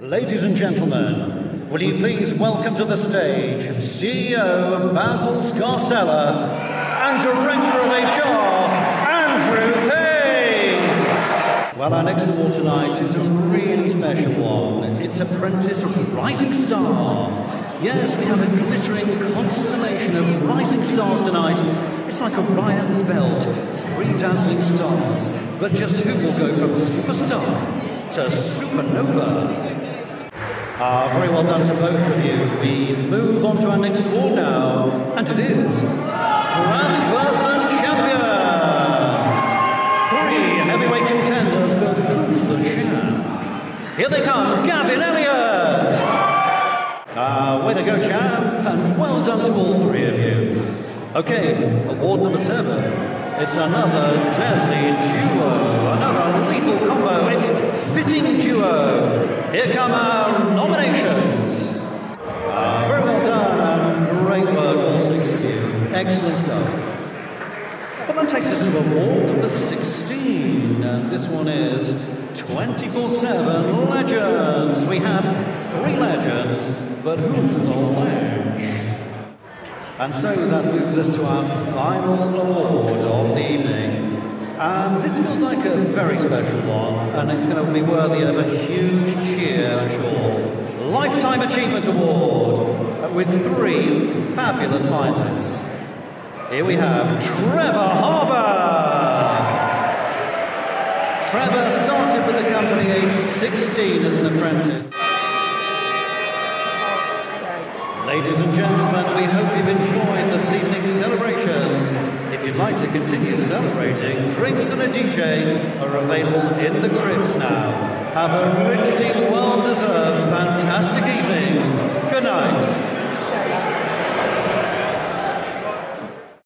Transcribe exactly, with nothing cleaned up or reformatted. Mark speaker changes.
Speaker 1: Ladies and gentlemen, will you please welcome to the stage C E O Basil Scarsella and Director of H R, Andrew Pace. Well, our next award tonight is a really special one. It's Apprentice Rising Star. Yes, we have a glittering constellation of rising stars tonight. It's like Orion's belt, three dazzling stars. But just who will go from superstar to supernova? Ah, very well done to both of you. We move on to our next award now, and it is Craftsperson Champion. Three heavyweight contenders, but who's the champ? Here they come, Gavin Elliott. Ah, way to go, champ, and well done to all three of you. Okay, award number seven. It's another deadly duo, another lethal combo. It's Fitting Duo. Here come our nominations. Uh, very well done and great work, all six of you. Excellent stuff. Well, that takes us to award number sixteen, and this one is twenty-four seven Legends. We have three legends, but who's the ledge? And so that moves us to our final award of the evening. And this feels like a very special one, and it's going to be worthy of a huge cheer, I'm sure. Lifetime Achievement Award, with three fabulous finalists. Here we have Trevor Harbour. Trevor started with the company aged sixteen as an apprentice. Ladies and gentlemen, we hope you've enjoyed this evening's celebrations. If you'd like to continue celebrating, drinks and a D J are available in the cribs now. Have a richly well-deserved